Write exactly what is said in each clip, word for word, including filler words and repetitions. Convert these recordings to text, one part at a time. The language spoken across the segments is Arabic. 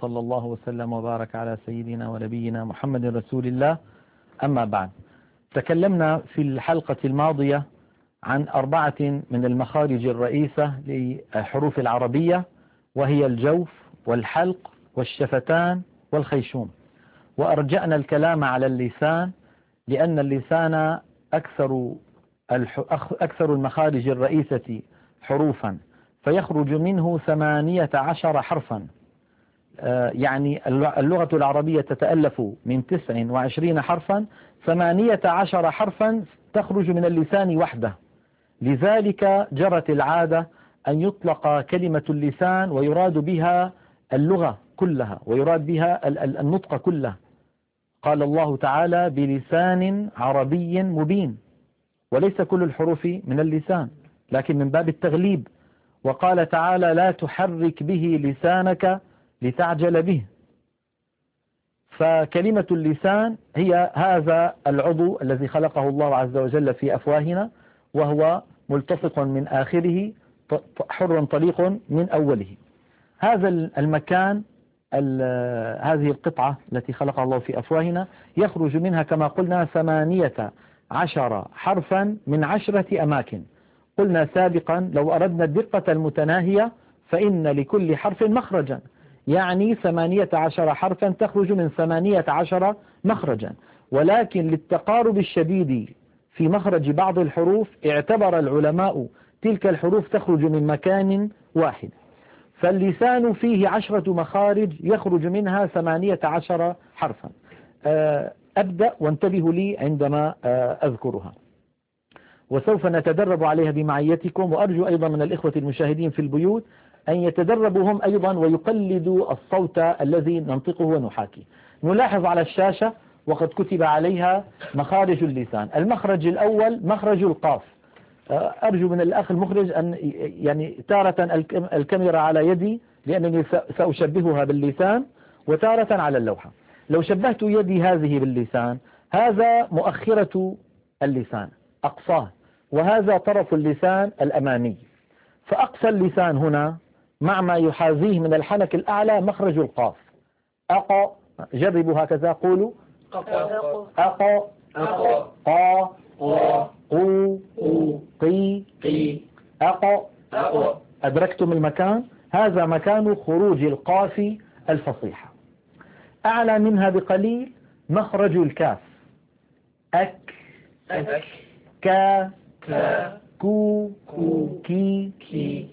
وصلى الله وسلم وبارك على سيدنا ونبينا محمد رسول الله. أما بعد، تكلمنا في الحلقة الماضية عن أربعة من المخارج الرئيسة لحروف العربية، وهي الجوف والحلق والشفتان والخيشوم، وأرجأنا الكلام على اللسان لأن اللسان أكثر أكثر المخارج الرئيسة حروفا، فيخرج منه ثمانية عشر حرفا. يعني اللغة العربية تتألف من تسع وعشرين حرفا، ثمانية عشر حرفا تخرج من اللسان وحده. لذلك جرت العادة أن يطلق كلمة اللسان ويراد بها اللغة كلها، ويراد بها النطق كله. قال الله تعالى: بلسان عربي مبين، وليس كل الحروف من اللسان لكن من باب التغليب. وقال تعالى: لا تحرك به لسانك لتعجل به. فكلمة اللسان هي هذا العضو الذي خلقه الله عز وجل في أفواهنا، وهو ملتصق من آخره حر طليق من أوله. هذا المكان، هذه القطعة التي خلقها الله في أفواهنا، يخرج منها كما قلنا ثمانية عشر حرفا من عشرة أماكن. قلنا سابقا لو أردنا الدقة المتناهية فإن لكل حرف مخرجا، يعني ثمانية عشر حرفا تخرج من ثمانية عشر مخرجا، ولكن للتقارب الشديد في مخرج بعض الحروف اعتبر العلماء تلك الحروف تخرج من مكان واحد. فاللسان فيه عشرة مخارج يخرج منها ثمانية عشر حرفا. أبدأ وانتبهوا لي عندما أذكرها، وسوف نتدرب عليها بمعيتكم، وأرجو أيضا من الإخوة المشاهدين في البيوت أن يتدربوا هم أيضا ويقلدوا الصوت الذي ننطقه ونحاكيه. نلاحظ على الشاشة وقد كتب عليها مخارج اللسان. المخرج الأول مخرج القاف. أرجو من الأخ المخرج أن يعني تارة الكاميرا على يدي لأنني سأشبهها باللسان، وتارة على اللوحة. لو شبهت يدي هذه باللسان، هذا مؤخرة اللسان أقصاه، وهذا طرف اللسان الأمامي. فأقصى اللسان هنا مع ما يحاذيه من الحنك الأعلى مخرج القاف. أق، جربوا هكذا، قولوا أق أق أق قا قو قي قي أق أق. أدركتم المكان؟ هذا مكان خروج القاف الفصيحة. أعلى منها بقليل مخرج الكاف. أك أك كا كا كو كو كي كي.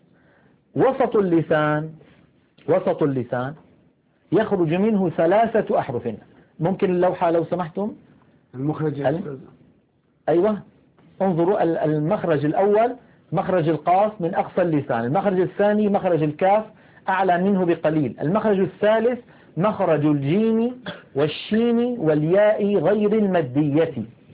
وسط اللسان وسط اللسان يخرج منه ثلاثة أحرف. ممكن اللوحة لو سمحتم؟ المخرج ال... أيوة، انظروا المخرج الأول مخرج القاف من أقصى اللسان، المخرج الثاني مخرج الكاف أعلى منه بقليل، المخرج الثالث مخرج الجيم والشين والياء غير المادية.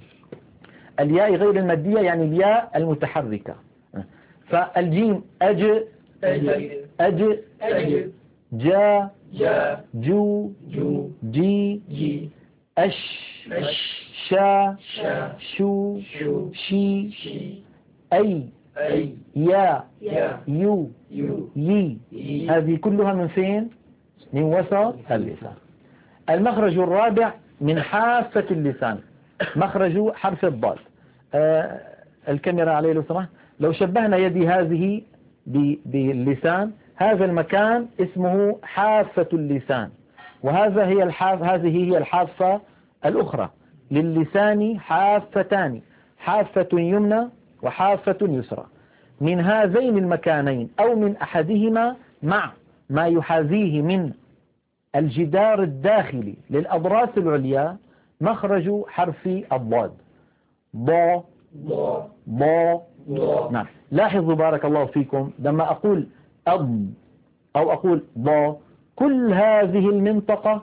الياء غير المادية يعني الياء المتحركة. فالجيم أج أج أج, أج. جا جا جو جو جي جي أش أش شا شا شو شو شي شي أي أي يا يا يو يو يي. هذه كلها من فين؟ من وسط اللسان. المخرج الرابع من حافة اللسان مخرج حرف الضاد. آه الكاميرا عليه لو سمحت. لو شبهنا يدي هذه باللسان، هذا المكان اسمه حافة اللسان، وهذا هي الحاف هذه هي الحافة الأخرى. للسان حافتان، حافة يمنى وحافة يسرى. من هذين المكانين أو من أحدهما مع ما يحاذيه من الجدار الداخلي للأضراس العليا مخرج حرف الضاد. ض ض ض. نعم، لاحظوا بارك الله فيكم لما أقول أض أو أقول ض، كل هذه المنطقة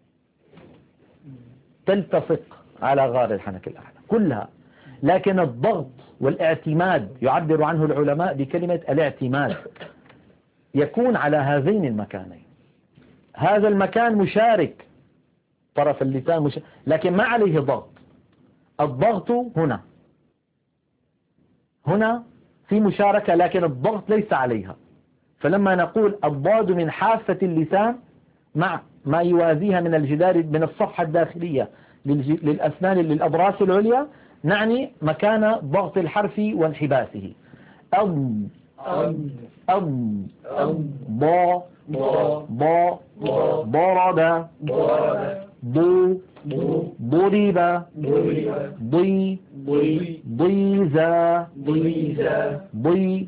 تلتصق على غار الحنك الأعلى كلها، لكن الضغط والاعتماد يعبر عنه العلماء بكلمة الاعتماد يكون على هذين المكانين. هذا المكان مشارك، طرف اللسان مشارك، لكن ما عليه ضغط. الضغط هنا هنا في مشاركة، لكن الضغط ليس عليها. فلما نقول الضاد من حافة اللسان مع ما يوازيها من الجدار من الصفحة الداخلية للأسنان للأضراس العليا، نعني مكان ضغط الحرف وانحباسه. أض أض أض ضا ضا ضرب ضو ضرب ضي ضيزا ضي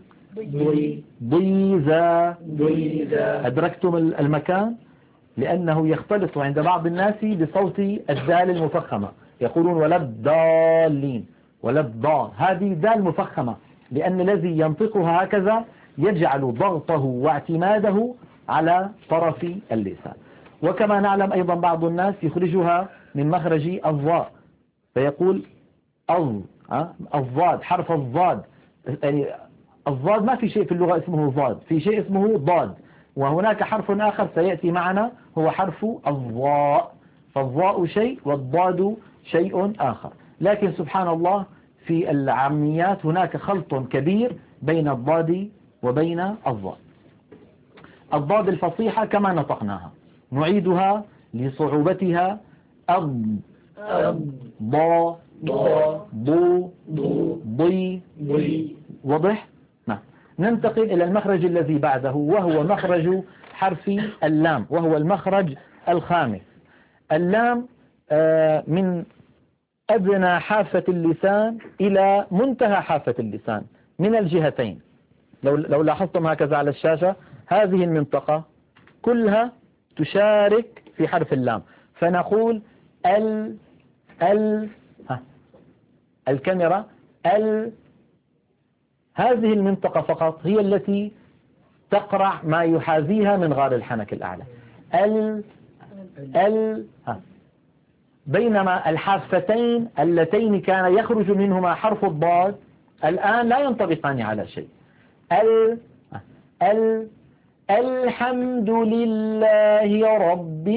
ضيزا. أدركتم المكان؟ لأنه يختلط عند بعض الناس بصوت الدال المفخمة، يقولون ولا الضالين ولا الضال، هذه دال مفخمة، لأن الذي ينطقها هكذا يجعل ضغطه واعتماده على طرف اللسان. وكما نعلم أيضا بعض الناس يخرجها من مخرج الضاء فيقول أض الضاد، حرف الضاد. يعني الضاد ما في شيء في اللغة اسمه ضاد، في شيء اسمه ضاد، وهناك حرف آخر سيأتي معنا هو حرف الضاء، فالضاء شيء والضاد شيء آخر. لكن سبحان الله في العاميات هناك خلط كبير بين الضاد وبين الضاء. الضاد الفصيحة كما نطقناها نعيدها لصعوبتها: أض ضا ضو ضي. واضح؟ نعم. ننتقل إلى المخرج الذي بعده وهو مخرج حرف اللام، وهو المخرج الخامس. اللام من أدنى حافة اللسان إلى منتهى حافة اللسان من الجهتين. لو لو لاحظتم هكذا على الشاشة هذه المنطقة كلها تشارك في حرف اللام، فنقول ال ال ها الكاميرا ال. هذه المنطقة فقط هي التي تقرع ما يحاذيها من غار الحنك الأعلى. ال ال ها. بينما الحافتين اللتين كان يخرج منهما حرف الضاد الآن لا ينطبقان على شيء. ال ال الحمد لله رب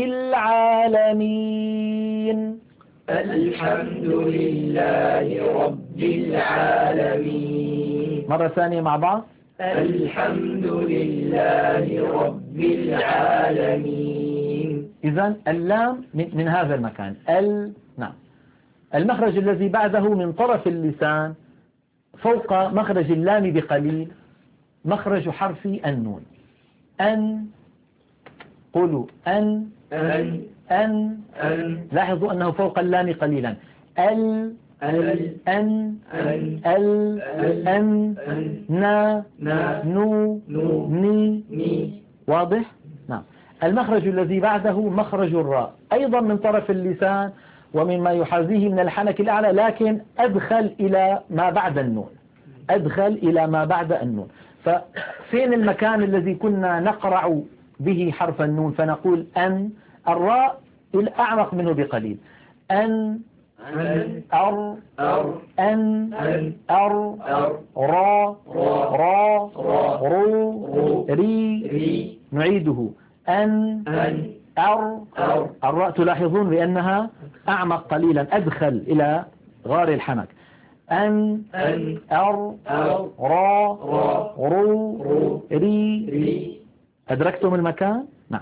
العالمين. الحمد لله رب العالمين. مرة ثانية مع بعض. الحمد لله رب العالمين. إذن اللام من, من هذا المكان ال. نعم. المخرج الذي بعده من طرف اللسان فوق مخرج اللام بقليل مخرج حرف النون. أن. قولوا أن أن أن, أن. لاحظوا أنه فوق اللام قليلا. ال ال أن أن ال أن أن نا نا نو نو ني. ني. واضح؟ نعم. المخرج الذي بعده مخرج الراء أيضا من طرف اللسان ومما يحاذيه من الحنك الأعلى، لكن أدخل إلى ما بعد النون، أدخل إلى ما بعد النون. ففين المكان الذي كنا نقرع به حرف النون فنقول أن؟ الراء الأعمق منه بقليل. أن أن أر أر أن أن أر أر را را را را رو رو ري. ري. نعيده أن أن أر أر. الراء تلاحظون بأنها أعمق قليلا، أدخل إلى غار الحنك. أن أن أر أر را را رو رو ري. ري. أدركتم المكان؟ نعم.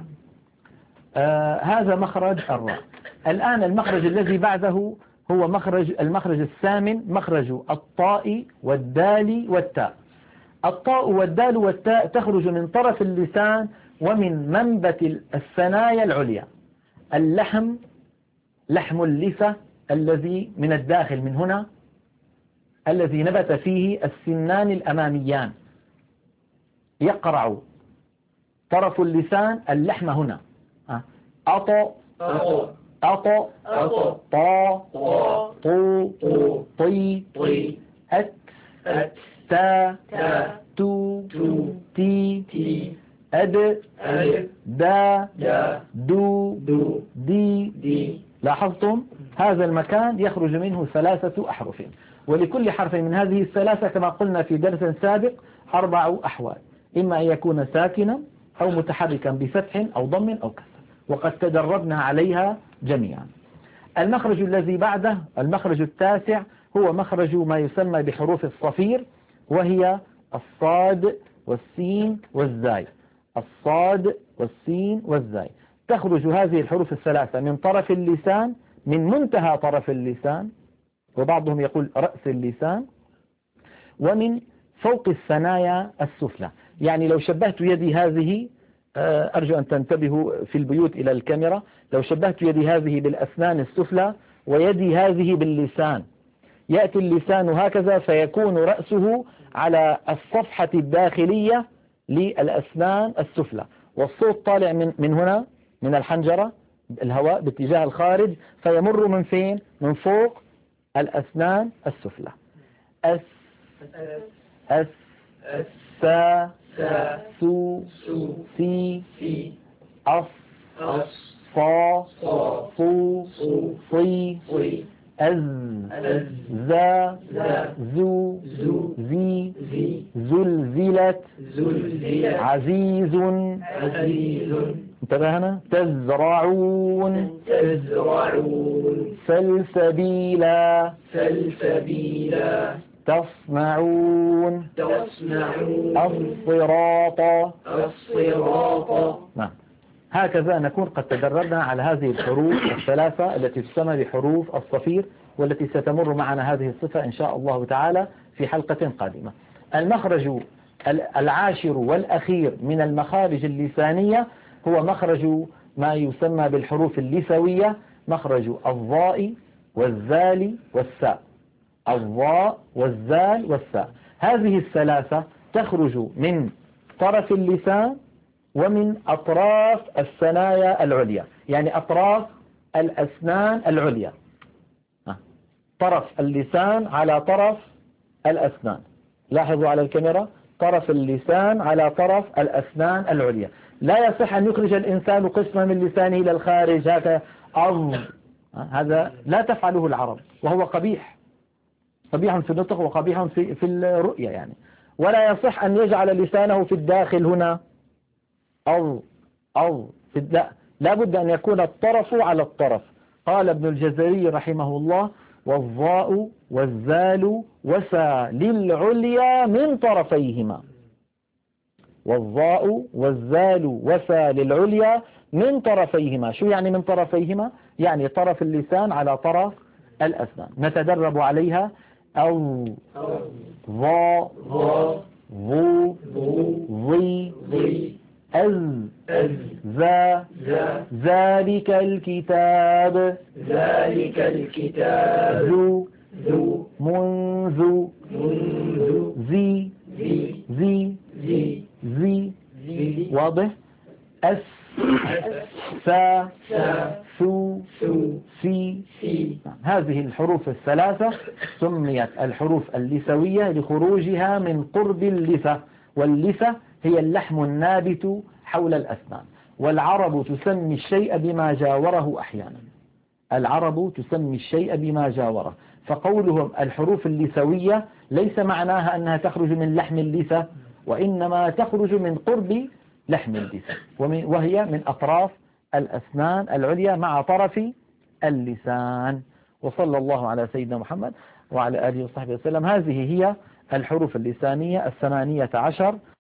آه هذا مخرج الراء. الآن المخرج الذي بعده هو مخرج المخرج الثامن، مخرج الطاء والدال والتاء. الطاء والدال والتاء تخرج من طرف اللسان ومن منبت الثنايا العليا. اللحم، لحم اللثة الذي من الداخل من هنا، الذي نبت فيه السنان الأماميان، يقرع طرف اللسان اللحم هنا. أطو أطو أطو أطو طا طا طو طو طي طي أت أت تا تا تو تو تي تي أد أد دا دا دو دو دي. دي. لاحظتم هذا المكان يخرج منه ثلاثة أحرف، ولكل حرف من هذه الثلاثة كما قلنا في درس سابق أربع أحوال، إما أن يكون ساكنا أو متحركا بفتح أو ضم أو كسر، وقد تدربنا عليها جميعا. المخرج الذي بعده المخرج التاسع هو مخرج ما يسمى بحروف الصفير، وهي الصاد والسين والزاي. الصاد والسين والزاي. تخرج هذه الحروف الثلاثة من طرف اللسان، من منتهى طرف اللسان، وبعضهم يقول رأس اللسان، ومن فوق الثنايا السفلى. يعني لو شبهت يدي هذه، أرجو أن تنتبهوا في البيوت إلى الكاميرا، لو شبهت يدي هذه بالأسنان السفلى ويدي هذه باللسان، يأتي اللسان هكذا فيكون رأسه على الصفحة الداخلية للأسنان السفلى، والصوت طالع من من هنا من الحنجرة، الهواء باتجاه الخارج، فيمر من فين؟ من فوق الأسنان السفلى. أس أس سا سو سي أص صا صو صي أز زا زو زي زلزلت عزيز. انتبهنا. تزرعون سلسبيلا تصنعون الصراط. نعم. هكذا نكون قد تدربنا على هذه الحروف الثلاثة التي تسمى بحروف الصفير، والتي ستمر معنا هذه الصفة إن شاء الله تعالى في حلقة قادمة. المخرج العاشر والأخير من المخارج اللسانية هو مخرج ما يسمى بالحروف اللثوية، مخرج الضاء والذال والساء. الضاء والذال والساء، هذه الثلاثة تخرج من طرف اللسان ومن أطراف الثنايا العليا، يعني أطراف الأسنان العليا. طرف اللسان على طرف الأسنان، لاحظوا على الكاميرا، طرف اللسان على طرف الأسنان العليا. لا يصح أن يخرج الإنسان قسما من لسانه إلى الخارج هكذا أض، هذا لا تفعله العرب، وهو قبيح، قبيح في النطق وقبيح في في الرؤية يعني. ولا يصح أن يجعل لسانه في الداخل هنا أو أو في لا لا بد أن يكون الطرف على الطرف. قال ابن الجزري رحمه الله: والضاء والذال وسا للعليا من طرفيهما. والضاء والذال وسا للعليا من طرفيهما. شو يعني من طرفيهما؟ يعني طرف اللسان على طرف الأسنان. نتدرب عليها. أو ضا ضو ضي أز ذا ذلك الكتاب ذلك الكتاب ذو ذو منذ منذ زي ذي زي ذي زي ذي واضح. أس سا سا سو سو سي. سي. هذه الحروف الثلاثة سميت الحروف اللثوية لخروجها من قرب اللثة، واللثة هي اللحم النابت حول الأسنان. والعرب تسمي الشيء بما جاوره أحيانا، العرب تسمي الشيء بما جاوره. فقولهم الحروف اللثوية ليس معناها أنها تخرج من لحم اللثة، وإنما تخرج من قرب لحم اللثة، وهي من أطراف الأسنان العليا مع طرف اللسان. وصلى الله على سيدنا محمد وعلى آله وصحبه وسلم. هذه هي الحروف اللسانية الثمانية عشر.